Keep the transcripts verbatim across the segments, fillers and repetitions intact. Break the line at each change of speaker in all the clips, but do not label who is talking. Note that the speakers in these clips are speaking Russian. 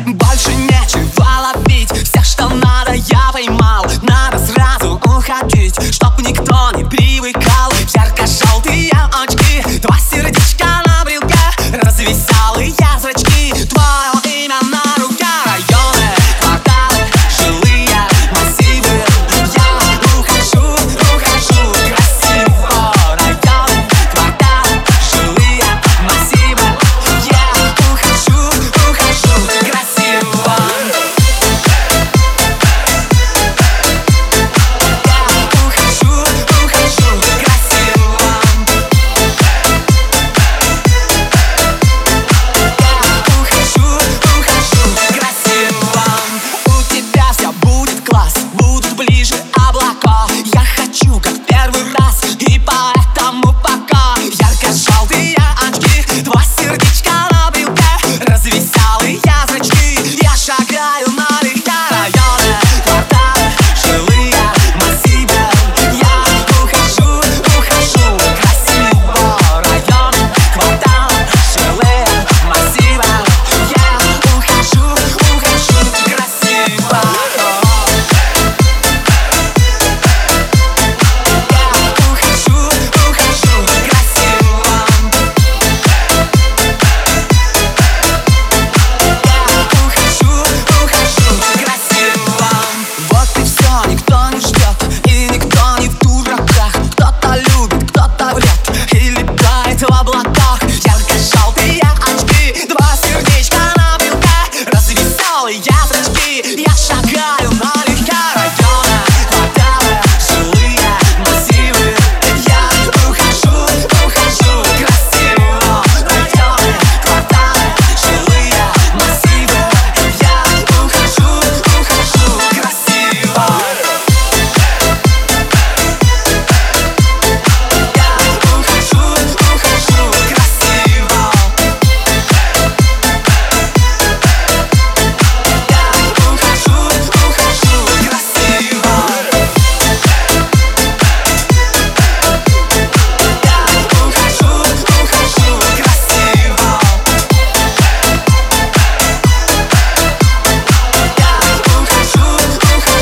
Больше нечего ловить, все, что надо, я поймал. Надо сразу уходить, чтоб никто не привыкал. Ярко-желтые очки, два сердечка на брелке, развеселые зрачки, твое имя на руке. Районы, кварталы, жилые массивы, я ухожу, ухожу красиво. Районы, кварталы, жилые массивы, я ухожу, ухожу красиво.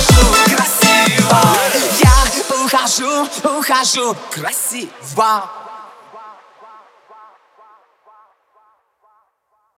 Ухожу, ухожу красиво.